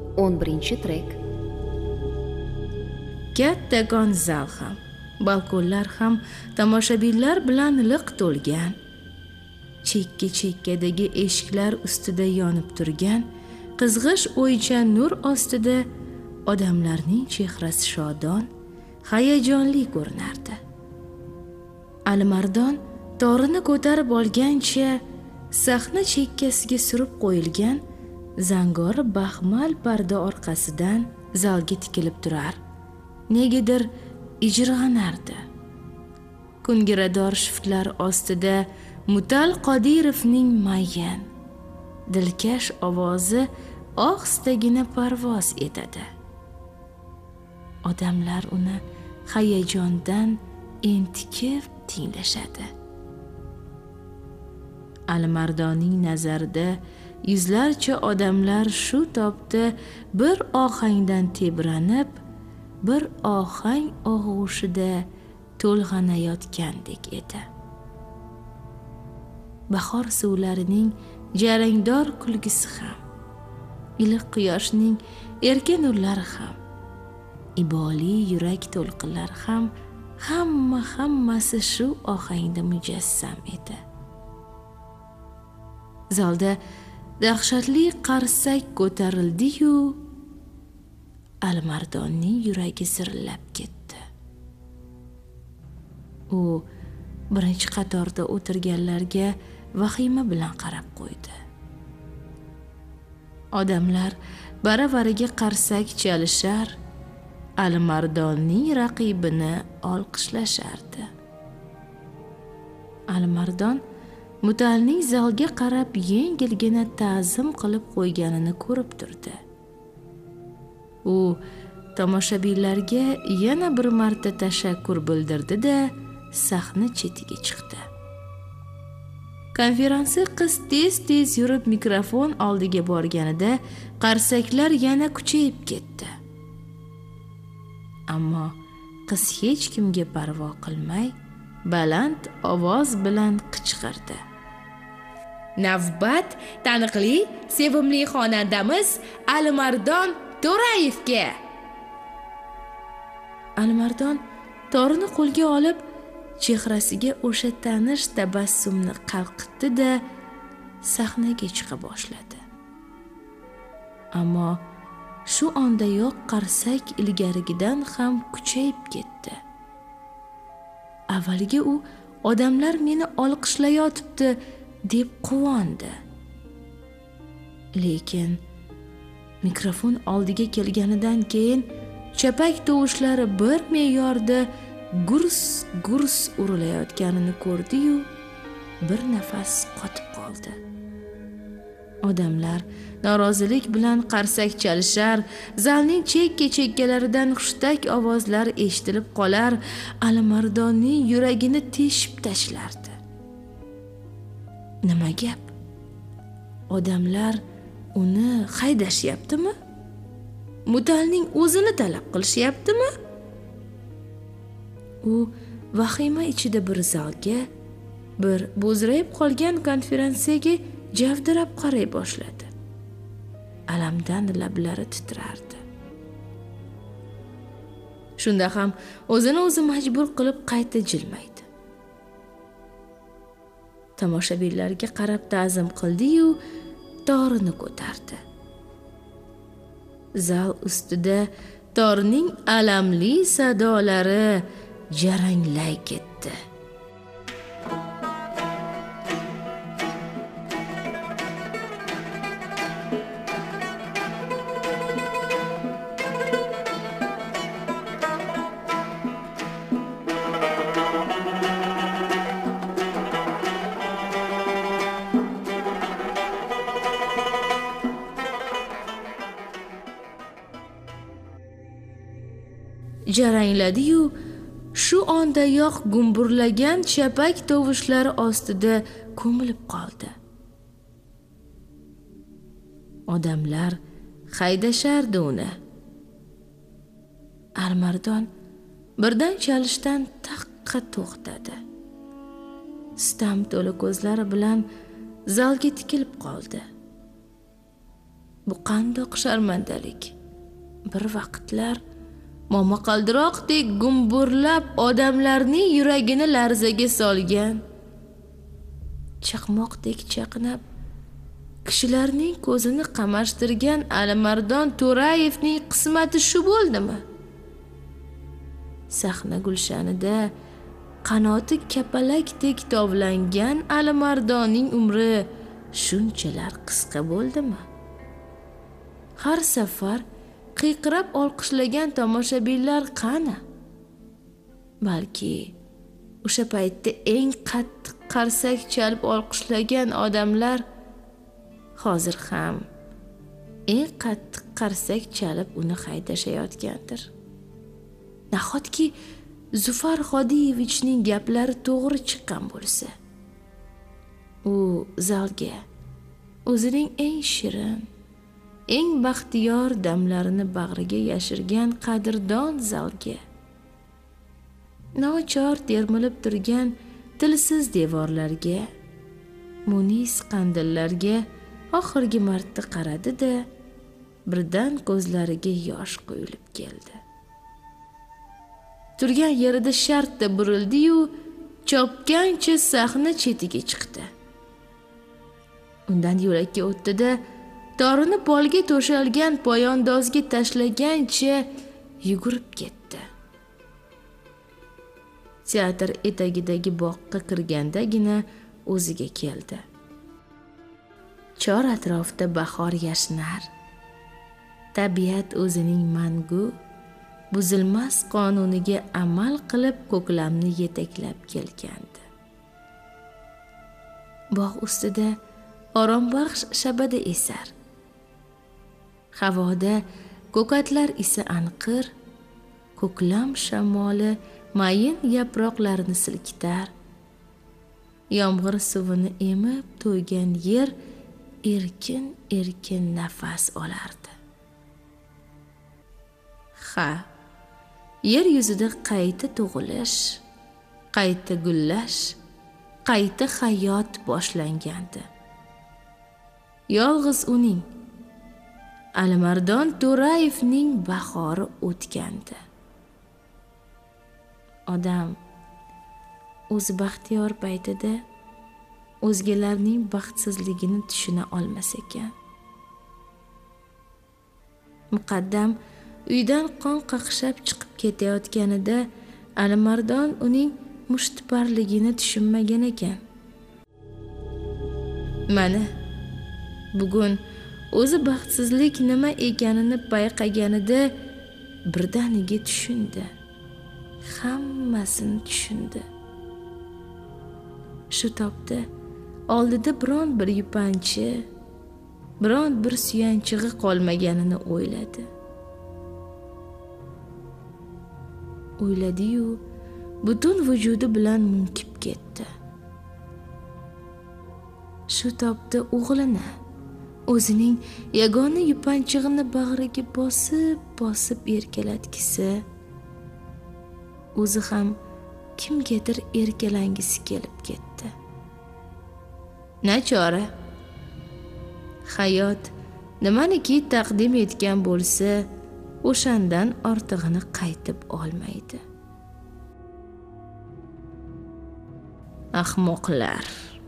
11-trek. Kattakon zal ham, balkonlar ham tomoshabinlar bilan liq to'lgan. Chekka-chekkadagi eshiklar ustida yonib turgan qizg'ish o'ychan nur ostida odamlarning chehrasi shodon, hayajonli ko'rinardi. Alimardon torini ko'tarib olgancha sahna chekkasiga surib qo'yilgan zangori baxmal parda orqasidan zalga tikilib turar, negadir ijirg'anardi. Kungirador shiftlar ostida Mutal Qodirovning mayin, dilkash ovozi ohistagina parvoz etadi. Odamlar uni hayajondan entikib tinglashadi. Alimardonning nazarida yuzlarcha odamlar shu topda bir ohangdan tebranib, bir ohang og'ushida to'lg'anayotgandek edi. Bahor suvlarining jarangdor kulgisi ham, iliq quyoshning erka nurlari ham, iboli yurak to'lqinlari ham hammasi shu ohangda mujassam edi. Zalda dahshatli qarsak ko'tarildi-yu, Alimardonning yuragi zirillab ketdi. U birinchi qatorda o'tirganlarga vahima bilan qarab qo'ydi. Odamlar baravariga qarsak chalishar, Alimardonning raqibini olqishlashardi. Alimardon Mutalning zalga qarab yengilgina ta'zim qilib qo'yganini ko'rib turdi. U tomoshabinlarga yana bir marta tashakkur bildirdi-da, sahna chetiga chiqdi. Konferansiya qiz tez yurib mikrofon oldiga borganida qarsaklar yana kuchayib ketdi. Ammo qiz hech kimga parvo qilmay, baland ovoz bilan qichqirdi. Navbat taniqli, sevimli xonandamiz Alimardon To'rayevga. Alimardon torini qo'lga olib, chehrasiga o'sha tanish tabassumni qalqitdi-da, sahnaga chiqa boshladi. Ammo shu ondayoq qarsak ilgarigidan ham kuchayib ketdi. Avvaliga u odamlar meni olqishlayotibdi deb quvondi. Lekin mikrofon oldiga kelganidan keyin chapak tovushlari bir me'yorda gurs urilayotganini ko'rdi-yu, bir nafas qotib qoldi. Odamlar norozilik bilan qarsak chalishar, zalning chekkalaridan xushtak ovozlar eshitilib qolar, Alimardonning yuragini teshib tashlardi. Nima gap? Odamlar uni haydashyaptimi? Mutalning o'zini talab qilishyaptimi? U vahima ichida bir zalga, bir bo'zrayib qolgan konferansiyaga javdirab qaray boshladi. Alamdan lablari titrardi. Shunda ham o'zini o'zi majbur qilib qayta jilmaydi. Tomoshabinlarga qarab ta'zim qildi-yu, torini ko'tardi. Zal ustida torning alamli sadolari jaranglay ketdi. Jarangladi-yu, shu ondayoq gumburlagan chapak tovushlari ostida ko'milib qoldi. Odamlar haydashardi uni. Alimardon birdan chalishdan taqqa to'xtadi. Sitam to'la ko'zlari bilan zalga tikilib qoldi. Bu qandoq sharmandalik. Bir vaqtlar momaqaldiroqdek gumburlab odamlarning yuragini larzaga solgan, chaqmoqdek chaqnab kishilarning ko'zini qamashtirgan Alimardon To'rayevning qismati shu bo'ldimi? Sahna gulshanida qanoti kapalakdek tovlangan Alimardonning umri shunchalar qisqa bo'ldimi? Har safar qiyqirab olqishlagan tomoshabinlar qani? Balki o'sha paytda eng qattiq qarsak chalib olqishlagan odamlar hozir ham eng qattiq qarsak chalib uni haydashayotgandir. Nahotki Zufar Xodiyevichning gaplari to'g'ri chiqqan bo'lsa, u zalga o'zining eng shirin, eng baxtiyor damlarini bag'riga yashirgan qadrdon zalga, nochor termilib turgan tilsiz devorlarga, munis qandillarga oxirgi marta qaradi-da, birdan ko'zlariga yosh quyilib keldi. Turgan yerida shartta burildi-yu, chopgancha sahna chetiga chiqdi. Undan yo'lakka o'tdi-da, torini polga to'shalgan poyandozga tashlagancha yugurib ketdi. Teatr etagidagi bog'ga kirgandagina o'ziga keldi. Chor atrofda bahor yashnar. Tabiat o'zining mangu, buzilmas qonuniga amal qilib ko'klamni yetaklab kelgandi. Bog' ustida orombaxsh shabada esar. Havoda ko'katlar isi anqir, ko'klam shamoli mayin yaproqlarini silkitar. Yomg'ir suvini emib to'ygan yer erkin-erkin nafas olardi. Yer yuzida qayta tug'ilish, qayta gullash, qayta hayot boshlangandi. Yolg'iz uning, Alimardon To'rayevning bahori o'tgandi. Odam o'zi baxtiyor paytida o'zgalarning baxtsizligini tushuna olmas ekan. Muqaddam uydan qon qaqshab chiqib ketayotganida Alimardon uning mushtiparligini tushunmagan ekan. Mana bugun o'zi baxtsizlik nima ekanini payqaganida birdaniga tushundi. Hammasini tushundi. Shu topda oldida biron bir yupanchi, biron bir suyanchig'i qolmaganini o'yladi. O'yladi-yu, butun vujudi bilan munkib ketdi. Shu topda o'g'lini, o'zining yagona yupanchig'ini bag'riga bosib erkalatgisi, o'zi ham kimgadir erkalangisi kelib ketdi. Nachora, hayot nimaniki taqdim etgan bo'lsa, o'shandan ortig'ini qaytib olmaydi. Ahmoqlar,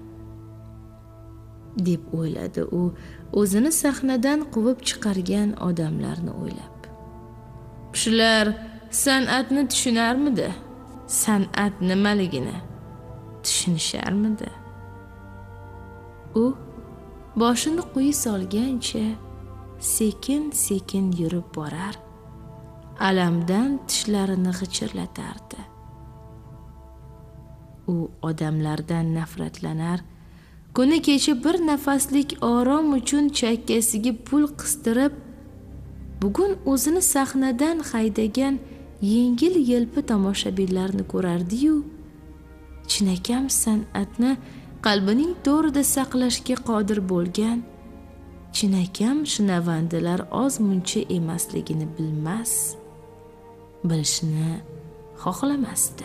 deb o'yladi u, o'zini sahnadan quvib chiqargan odamlarni o'ylab. Shular san'atni tushunarmidi? San'at nimaligini tushunisharmidi? U boshini quyi solgancha sekin-sekin yurib borar, alamdan tishlarini g'ichirlatardi. U odamlardan nafratlanar, kuni kecha bir nafaslik orom uchun chakkasiga pul qistirib, bugun o'zini sahnadan haydagan yengil-yelpi tomoshabinlarni ko'rardi-yu, chinakam san'atni qalbining to'rida saqlashga qodir bo'lgan chinakam shunavandalar oz-muncha emasligini bilmas, bilishni xohlamasdi.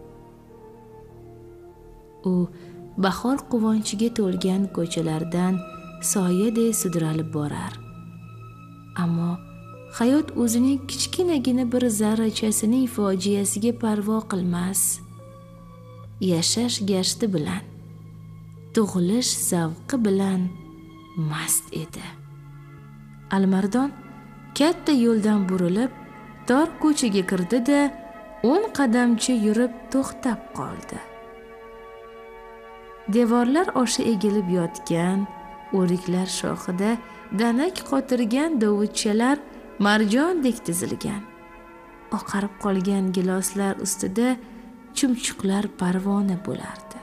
U bahor quvonchiga to'lgan ko'chalardan soyadek sudralib borar, Ammo hayot o'zining kichkinagina bir zarrachasining fojiasiga parvo qilmas. Yashash gashti bilan, tug'ilish zavqi bilan mast edi. Alimardon katta yo'ldan burilib, tor ko'chaga kirdi-da, 10 qadamcha yurib to'xtab qoldi. Devorlar oshi egilib yotgan o'riklar shoxida danak qotirgan dovutchalar marjondek tizilgan. Oqarib qolgan giloslar ustida chumchuqlar parvona bo'lardi.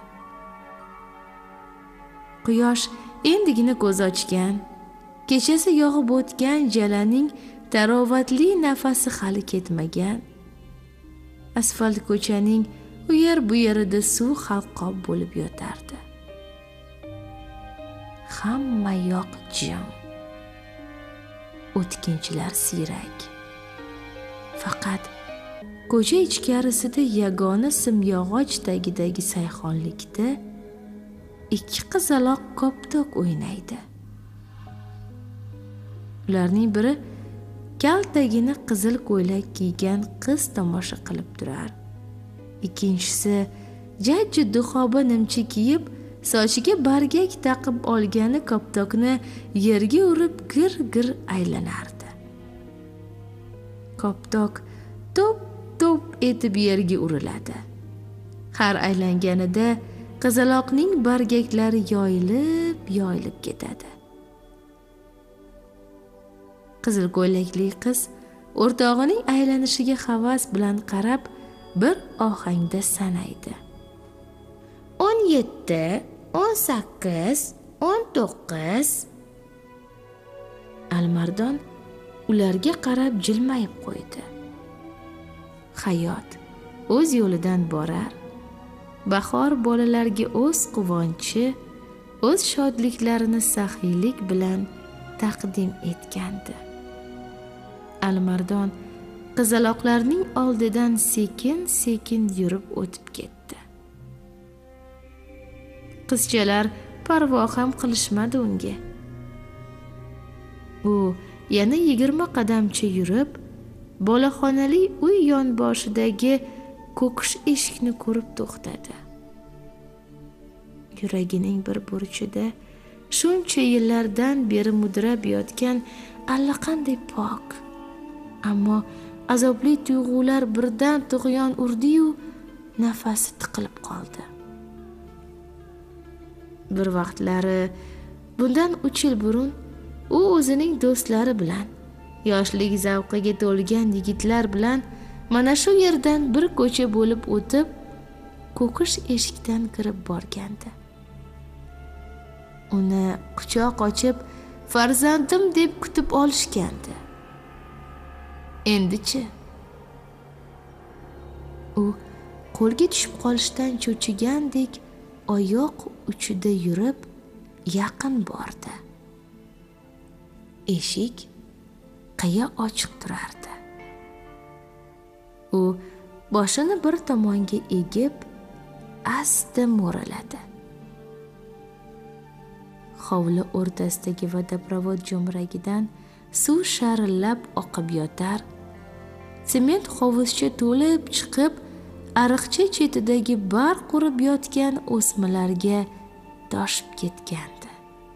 Quyosh endigina ko'z ochgan, kechasi yog'ib o'tgan jalaning tarovatli nafasi hali ketmagan. Asfalt ko'chaning u yer bu yerida suv halqob bo'lib yotardi. Hamma yoq jim. O'tkinchilar siyrak. Faqat ko'cha ichkarisida yagona simyog'och tagidagi sayhonlikda 2 qizaloq koptok o'ynaydi. Ularning biri kaltagina qizil ko'ylak kiygan qiz tomosha qilib turar. Ikkinchisi jajji duxoba nimcha kiyib, sochiga bargak taqib olgani koptokni yerga urib gir-gir aylanardi. Koptok top etib yerga uriladi. Har aylanganida qizaloqning bargaklari yoyilib ketadi. Qizil ko'ylakli qiz o'rtog'ining aylanishiga havas bilan qarab, bir ohangda sanaydi. 17, 18, 19. Alimardon ularga qarab jilmayib qo'ydi. Hayot o'z yo'lidan borar. Bahor bolalarga o'z quvonchi, o'z shodliklarini saxiylik bilan taqdim etgandi. Alimardon qizaloqlarning oldidan sekin-sekin yurib o'tib ketdi. Qizchalar parvo ham qilishmadi unga. U yana 20 qadamcha yurib, bolaxonali uy yonboshidagi ko'kish eshikni ko'rib to'xtadi. Yuragining bir burchida shuncha yillardan beri mudrab yotgan allaqanday pok, ammo azobli tuyg'ular birdan tug'yon urdi-yu, nafasi tiqilib qoldi. Bir vaqtlari bundan 3 yil burun u o'zining do'stlari bilan, yoshlik zavqiga to'lgan yigitlar bilan mana shu yerdan bir ko'cha bo'lib o'tib, ko'kish eshikdan kirib borgandi. Uni quchoq ochib, farzandim deb kutib olishgandi. Endi-chi? U qo'lga tushib qolishdan cho'chigandek oyoq uchida yurib yaqin bordi. Eshik qiya ochiq turardi. U boshini bir tomonga egib, asta mo'raladi. Hovli o'rtasidagi vodoprovod jo'mragidan suv sharillab oqib yotar. Sement hovuzcha to'lib chiqib, ariqcha chetidagi barq qurib yotgan o'smalarga toshib ketgandi.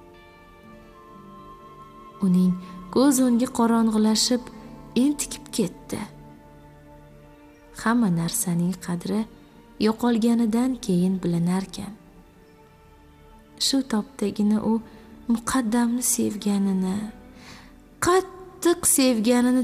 Uning ko'z o'ngi qorong'ilashib, entikib ketdi. Hamma narsaning qadri yo'qolganidan keyin bilinarkan. Shu topdagina u muqaddamni sevganini, qattiq sevganini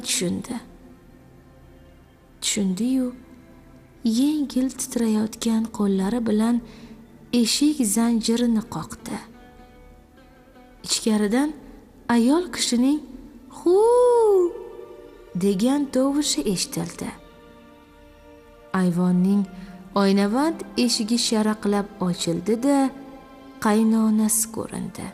tushundi-yu, yengil titrayotgan qo'llari bilan eshik zanjirini qoqdi. Ichkaridan ayol kishining "Hu!" degan tovushi eshitildi. Ayvonning oynavand eshigi sharaqlab ochildi-da, qaynonasi ko'rindi.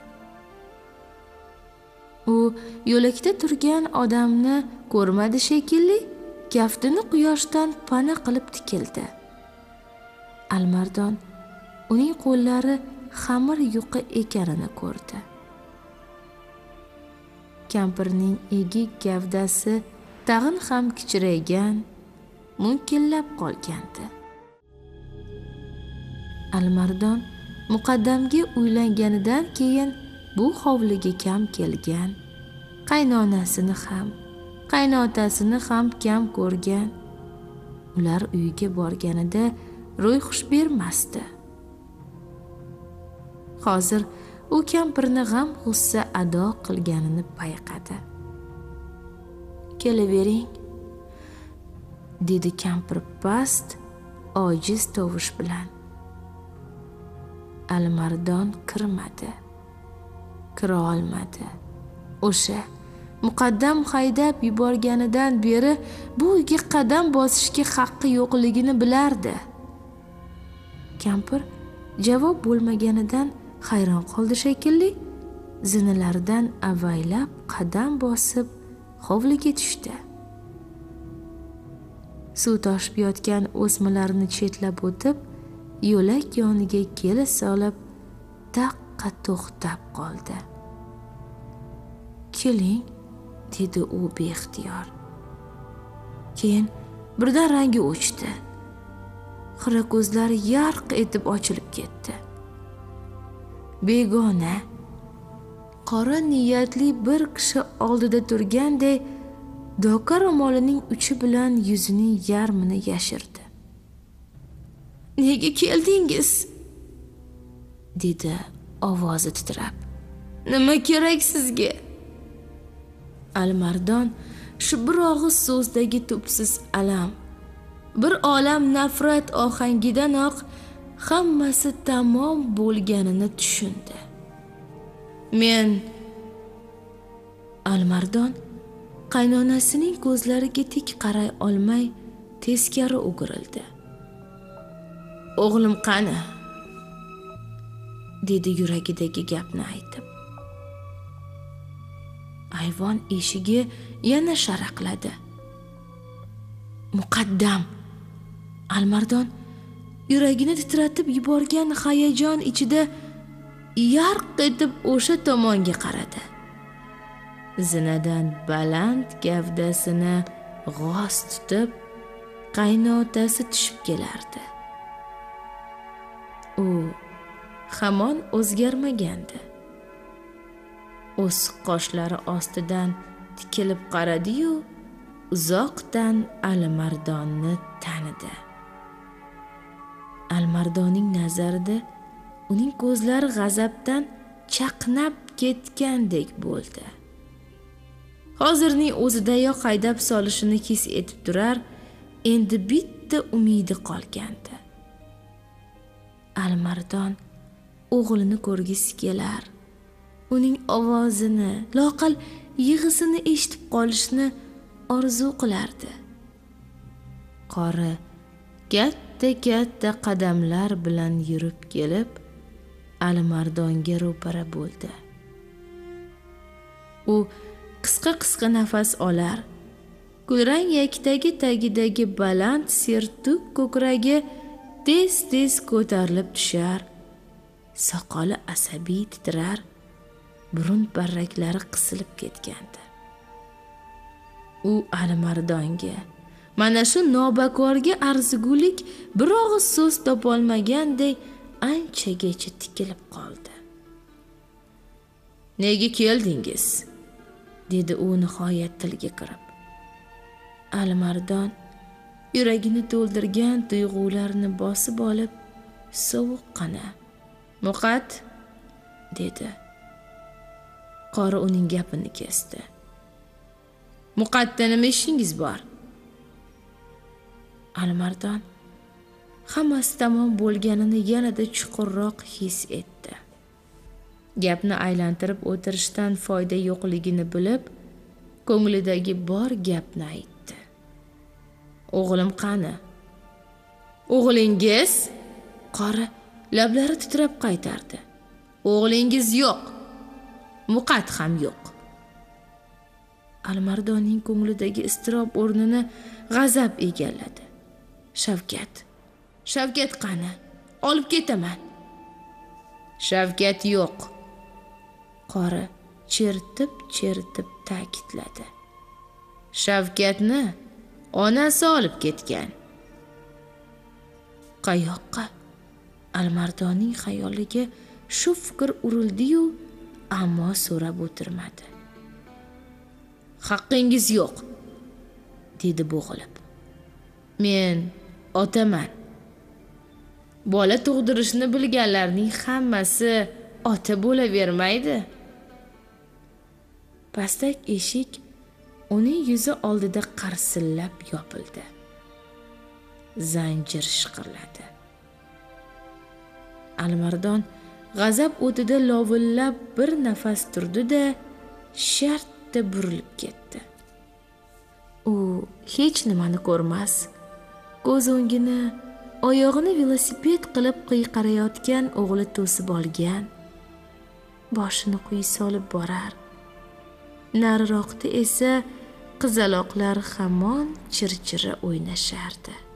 U yo'lakda turgan odamni ko'rmadi shekilli, kaftini quyoshdan pana qilib tikildi. Alimardon uning qo'llari xamir yuqi ekanini ko'rdi. kampirning egik gavdasi tag'in ham kichraygan, munkillab qolgandi. Alimardon muqaddamga uylanganidan keyin bu hovliga kam kelgan, qaynonasini ham, qaynotasini ham kam ko'rgan. Ular uyiga borganida ro'yxush bermasdi. Hozir u kampirni g'am g'ussa ado qilganini payqadi. "Kelavering", dedi kampir past, ojiz tovush bilan. Alimardon kirmadi. Kira olmadi. O'sha muqaddam haydab yuborganidan beri bu uyga qadam bosishga haqqi yo'qligini bilardi. Kampir javob bo'lmaganidan hayron qoldi shekilli. Zinalaridan avaylab qadam bosib hovliga tushdi. Suv toshib yotgan o'smalarni chetlab o'tib, yo'lak yoniga kela solib, taqqa to'xtab qoldi. "Keling", dedi u beixtiyor. Keyin birdan rangi o'chdi. Xira ko'zlari yarq etib ochilib ketdi. Begona, qora niyatli bir kishi oldida turganday doka ro'molining uchi bilan yuzining yarmini yashirdi. "Nega keldingiz?" dedi ovozi titrab. "Nima kerak sizga?" Alimardon shu bir og'iz so'zdagi tubsiz alam, bir olam nafrat ohangidanoq hammasi tamom bo'lganini tushundi. "Men..." Alimardon qaynonasining ko'zlariga tik qaray olmay teskari o'girildi. "O'g'lim qani?" dedi yuragidagi gapni aytib. Ayvon eshigi yana sharaqladi. "Muqaddam!" Alimardon yuragini titratib yuborgan hayajon ichida yarq etib o'sha tomonga qaradi. Zinadan baland gavdasini g'oz tutib, qaynotasi tushib kelardi. U hamon o'zgarmagandi. O'siq qoshlari ostidan tikilib qaradi-yu, uzoqdan Alimardonni tanidi. Alimardonning nazarida uning ko'zlari g'azabdan chaqnab ketgandek bo'ldi. Hozirning o'zidayoq haydab solishini his etib turar, endi bitta umidi qolgandi. Alimardon o'g'lini ko'rgisi kelar, uning ovozini, loqal yig'isini eshitib qolishni orzu qilardi. Qori katta qadamlar bilan yurib kelib, Alimardonga ro'para bo'ldi. U qisqa nafas olar, kulrang yaktagi tagidagi baland sertuk ko'kragi tez ko'tarilib tushar, soqoli asabiy titrar, burun barraklari qisilib ketgandi. U Alimardonga mana shu nobakorga arzigulik bir og'iz so'z topolmaganday anchagacha tikilib qoldi. "Nega keldingiz?" dedi u nihoyat tilga kirib. Alimardon yuragini to'ldirgan tuyg'ularni bosib olib, sovuqqina "Muqat", dedi. Qori uning gapini kesdi. "Muqatda nima ishingiz bor?" Alimardon hammasi tamom bo'lganini yanada chuqurroq his etdi. Gapni aylantirib o'tirishdan foyda yo'qligini bilib, ko'nglidagi bor gapni aytdi. "O'g'lim qani?" "O'g'lingiz?" Qori lablari titrab qaytardi. "O'g'lingiz yo'q. Muqat ham yo'q." Alimardonning ko'nglidagi iztirob o'rnini g'azab egalladi. Shavkat qani? Olib ketaman." "Shavkat yo'q." Qori chertib ta'kidladi. Shavkatni onasi olib ketgan. Qayoqqa? Alimardonning xayoliga shu fikr urildi-yu, ammo so'rab o'tirmadi. Haqqingiz yo'q, dedi bo'g'ilib. Men otaman. Bola tug'dirishni bilganlarning hammasi ota bo'lavermaydi. Pastak eshik uning yuzi oldida qarsillab yopildi. Zanjir shiqirladi. Alimardon g'azab o'tida lovillab bir nafas turdi-da, shartta burilib ketdi. U hech nimani ko'rmas. Ko'z o'ngini, oyog'ini velosiped qilib qiyqarayotgan o'g'li to'sib olgan. Boshini quyi solib borar. Nariroqda esa qizaloqlar hamon chirchira o'ynashardi.